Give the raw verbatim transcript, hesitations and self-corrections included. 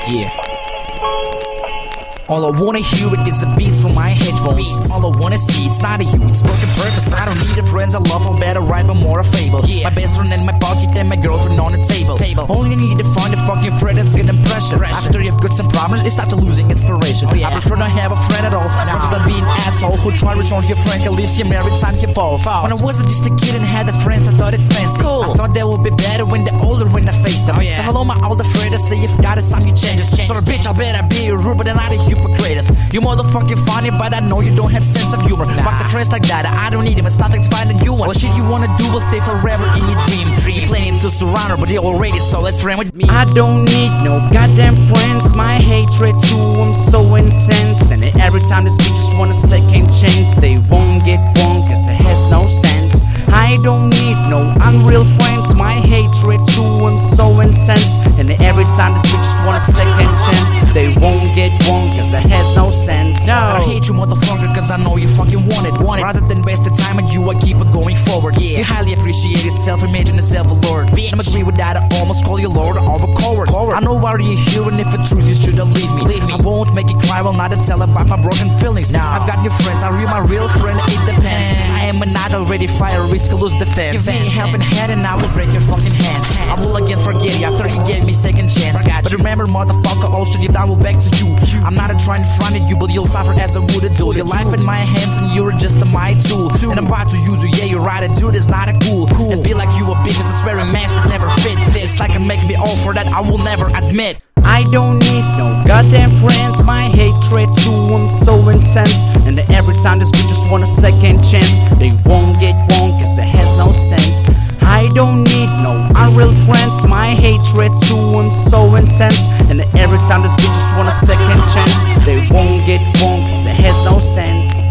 Yeah. All I wanna hear it is a beat from my headphones. Beats. All I wanna see, it's not a you, it's broken purpose. I don't need a friends, I love a better rhyme, but more a fable. Yeah. My best friend in my pocket and my girlfriend on the table. table. Only need to find a fucking friend that's good impression. Pressure. After you've got some problems, it starts losing inspiration. Oh, yeah. I prefer not have a friend at all, no. Rather than be an asshole who try to return your friend and leaves you every time he falls. falls. When I was just a kid and had the friends, I thought it's fancy. Cool. I thought they would be better when they're older, when I face them. Oh, yeah. So hello my older friend, I say if God is some you changes. change, so bitch, I better be rude, but not a hypocrite. You motherfucking funny, but I know you don't have sense of humor. Nah. Fuck the friends like that, I don't need them. It's nothing to find a new one. All the shit you wanna do will stay forever in your dream. Dream. Planning to surround her, but they already, so let's friend with me. I don't need no goddamn friends. My hatred to them so intense, and every time this bitch just want a second chance, they won't get one, cause it has no sense. I don't need no unreal friends. My hatred to them so intense, and every time this bitch just want a second chance, they won't get one, cause it has no sense. No, I hate you motherfucker, cause I know you fucking want it, want it. Rather than waste the time on you, I keep it going forward. Yeah. You highly appreciate yourself, imagine yourself a lord. Bitch. I'm agree with that, I almost call you lord or a coward. coward. I know why you're here, and if it's true, you shouldn't leave me. leave me. I won't make you cry, will not tell about my broken feelings. No. I've got new friends, I real my real friend, it depends. I am not already fire, risk to lose defense. Give me a helping hand and I will break your fucking hands. I will again forget you after you gave me second chance. But remember motherfucker, also you down will back to you. I'm not trying to front at you, but you'll suffer as I would do. Your life in my hands and you're just a my tool. And I'm about to use you, yeah you're right, a dude is not a cool. cool. And be like you a bitch, it's very mask could never fit. It's like it make me all for that, I will never admit. I don't need no goddamn friends. My hatred to them so intense, and every time this bitch just want a second chance, they won't get one, cause it has no sense. I don't need no unreal friends. My hatred to them so intense, and every time this bitch just want a second chance, they won't get one, cause it has no sense.